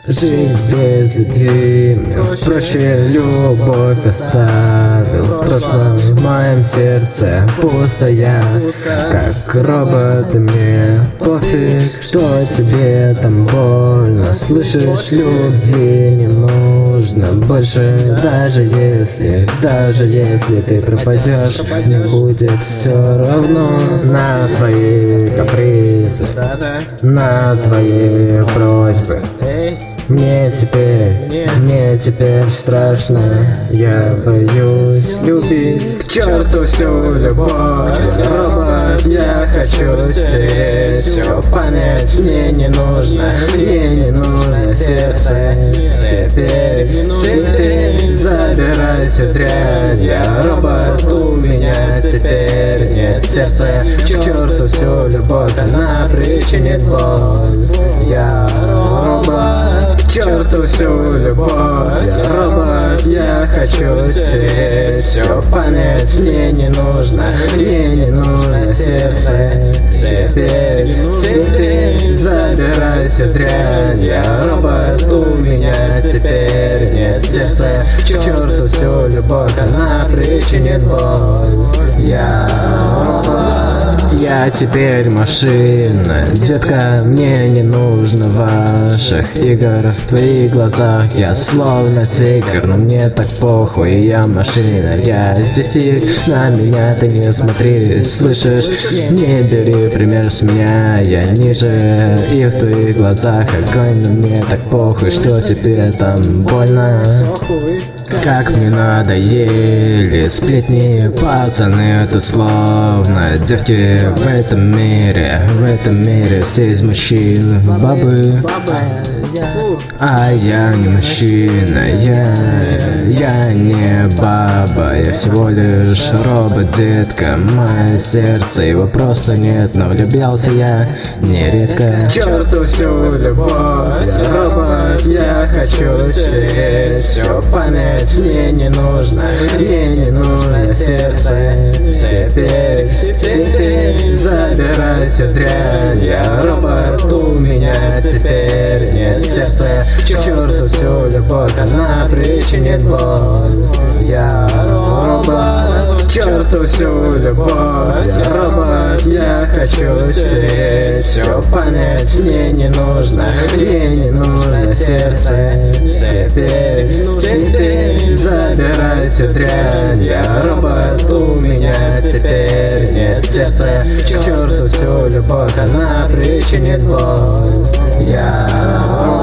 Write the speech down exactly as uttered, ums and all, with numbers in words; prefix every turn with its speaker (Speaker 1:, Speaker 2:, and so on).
Speaker 1: Жить без любви мне проще, любовь оставил в прошлом. В моем сердце пусто я, как робот, и мне пофиг, что тебе там больно. Слышишь, любви не нужно больше. Даже если, даже если ты пропадешь, мне будет все равно на твои капризы, на твои просьбы. Мне теперь, мне теперь страшно, я боюсь любить. К черту всю любовь, я робот, я хочу стереть всю память. Мне не нужно, мне не нужно сердце. Теперь, теперь забирай всю дрянь. Я робот, у меня теперь нет сердца. К черту всю любовь, она причинит боль. Я робот, к черту всю любовь. Я робот, я хочу стереть всю память. Мне не нужно, мне не нужно сердце. Теперь, теперь забирай всю дрянь. Я робот, у меня теперь нет сердца. К черту всю любовь, она причинит боль. Я робот, я теперь машина. Детка, мне не нужно ваших игр. В твоих глазах я словно тигр, но мне так похуй, я машина. Я здесь, и на меня ты не смотри, слышишь? Не бери пример с меня, я ниже. И в твоих глазах огонь, но мне так похуй, что тебе там больно. Как мне надоели сплетни, пацаны тут словно девки. В этом мире, в этом мире все из мужчин бабы. А я не мужчина, я, я не баба, я всего лишь робот, детка. Мое сердце, его просто нет, но влюблялся я нередко. К черту всю любовь, я робот, я хочу стереть всю память. Мне не нужно, мне не нужно сердце. Теперь, теперь забирай всю дрянь. Я робот, у меня теперь нет сердца. К черту всю любовь, она причинит боль. Я робот, к черту всю любовь. Я робот, я хочу стереть всю память. Мне не нужно, мне не нужно сердце. Теперь, теперь забирай всю дрянь. Я робот, у меня теперь нет сердца. К черту всю любовь, она причинит боль. Я